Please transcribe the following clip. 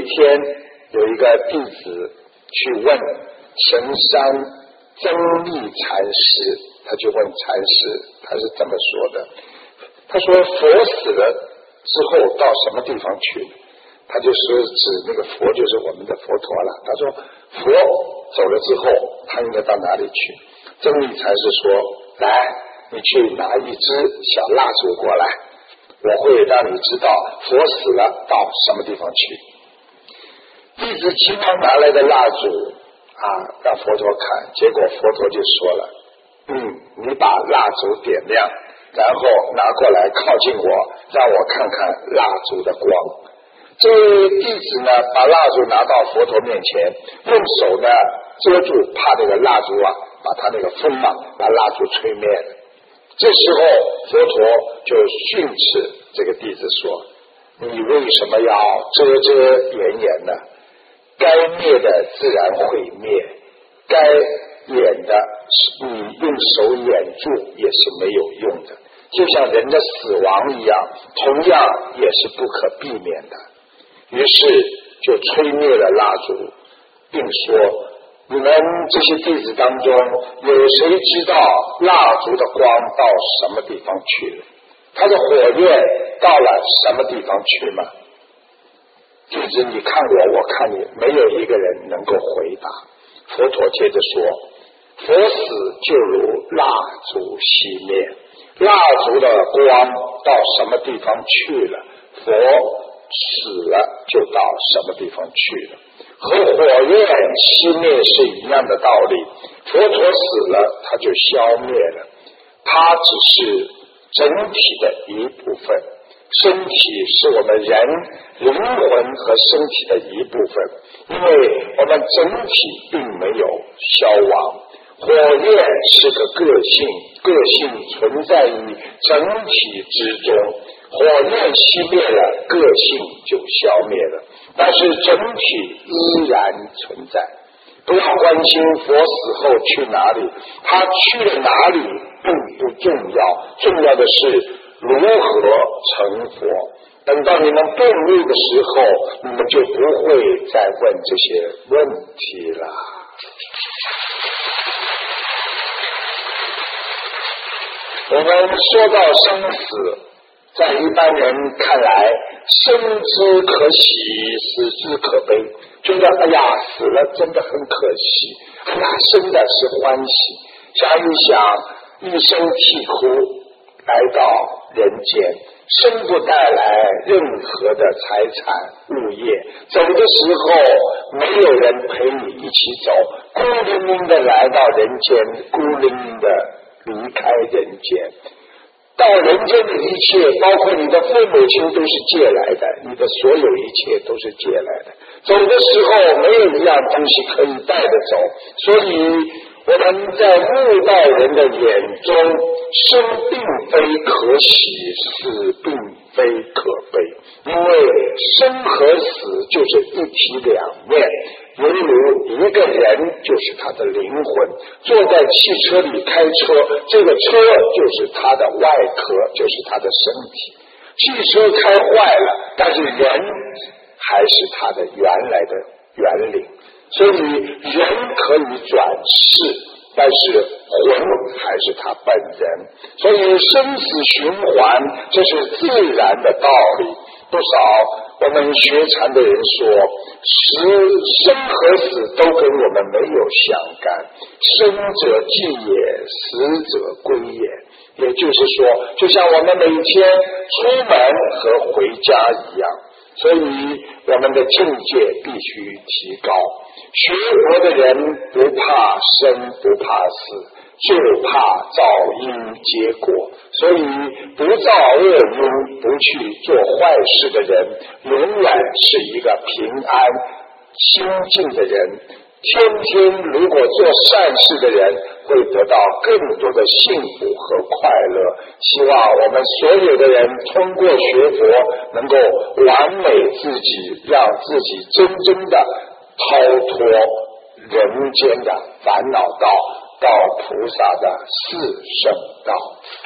一天有一个弟子去问神山增立禅师，他就问禅师，他是这么说的，他说佛死了之后到什么地方去？他就说指那个佛就是我们的佛陀了。他说佛走了之后他应该到哪里去？增立禅师说，来，你去拿一支小蜡烛过来，我会让你知道佛死了到什么地方去。弟子急忙拿来的蜡烛让佛陀看，结果佛陀就说了，你把蜡烛点亮，然后拿过来靠近我，让我看看蜡烛的光。这位弟子呢，把蜡烛拿到佛陀面前，用手呢遮住，怕那个蜡烛把他那个风把蜡烛吹灭了。这时候佛陀就训斥这个弟子说，你为什么要遮遮掩掩呢？该灭的自然会灭，该掩的你用手掩住也是没有用的，就像人的死亡一样，同样也是不可避免的。于是就吹灭了蜡烛，并说，你们这些弟子当中有谁知道蜡烛的光到什么地方去了？它的火焰到了什么地方去吗？弟子你看我看你，没有一个人能够回答。佛陀接着说，佛死就如蜡烛熄灭，蜡烛的光到什么地方去了，佛死了就到什么地方去了，和火焰熄灭是一样的道理。佛陀死了他就消灭了，他只是整体的一部分，身体是我们人灵魂和身体的一部分，因为我们整体并没有消亡。火焰是个个性，个性存在于整体之中，火焰熄灭了，个性就消灭了，但是整体依然存在。不要关心佛死后去哪里，他去了哪里并不重要，重要的是如何成佛。等到你们顿悟的时候，你们就不会再问这些问题了。我们说到生死，在一般人看来，生之可喜，死之可悲，觉得哎呀死了真的很可惜，哎呀生的是欢喜。想一想，一生啼哭来到人间，生不带来任何的财产物业，走的时候没有人陪你一起走，孤零零的来到人间，孤零零的离开人间。到人间的一切，包括你的父母亲都是借来的，你的所有一切都是借来的。走的时候没有一样东西可以带着走，所以我们在悟道人的眼中，生并非可喜，死并非可悲，因为生和死就是一体两面，犹如一个人就是他的灵魂，坐在汽车里开车，这个车就是他的外壳，就是他的身体。汽车开坏了，但是人还是他的原来的原灵，所以人可以转世，但是魂还是他本人。所以生死循环，这是自然的道理。不少我们学禅的人说，生和死都跟我们没有相干，生者寂也，死者归也。也就是说，就像我们每天出门和回家一样，所以我们的境界必须提高。学佛的人不怕生，不怕死，就怕造因结果。所以不造恶因，不去做坏事的人，永远是一个平安清净的人。天天如果做善事的人，会得到更多的幸福和快乐。希望我们所有的人通过学佛，能够完美自己，让自己真正的逃脱人间的烦恼道，到菩萨的四圣道。